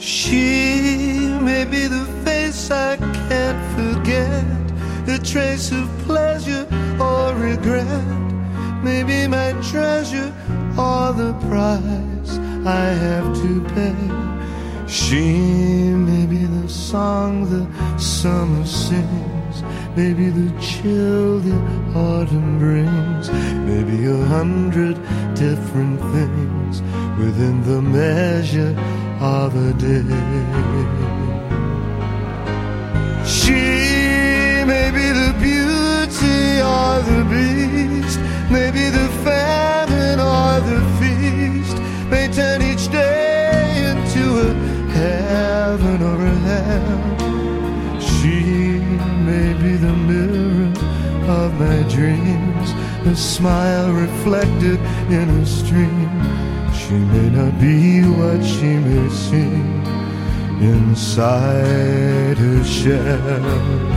She may be the face I can't forget, a trace of pleasure or regret, maybe my treasure or the price I have to pay. She may be the song the summer sings, maybe the chill the autumn brings, maybe 100 different things within the measure of a day. She may be the beauty or the beast, maybe the famine or the feast, may turn each day into a heaven or a hell. She may be the mirror of my dreams, a smile reflected in a stream. She may not be what she may seem inside her shell.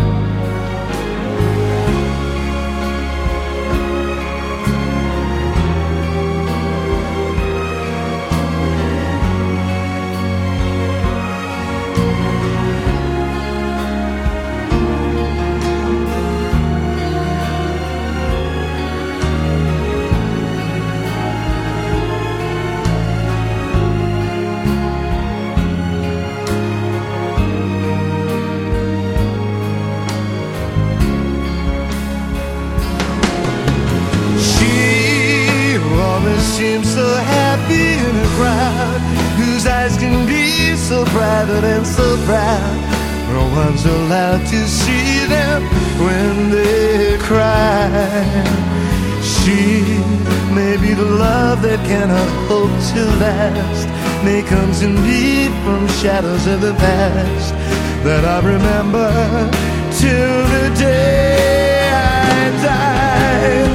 Seems so happy in a crowd whose eyes can be so private and so proud. No one's allowed to see them when they cry. She may be the love that cannot hope to last, may come to me from shadows of the past that I remember till the day I die.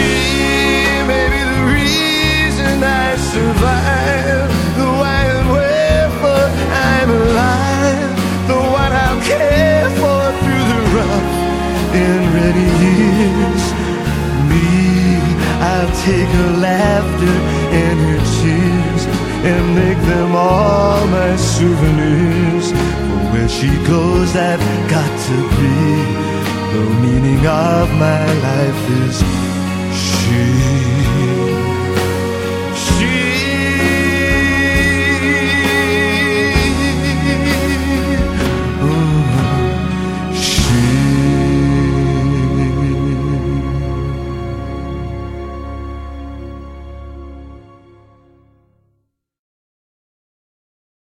I survive, the why and wherefore I'm alive, the one I'll care for through the rough and ready years. Me, I'll take her laughter and her tears and make them all my souvenirs. For where she goes, I've got to be. The meaning of my life is she.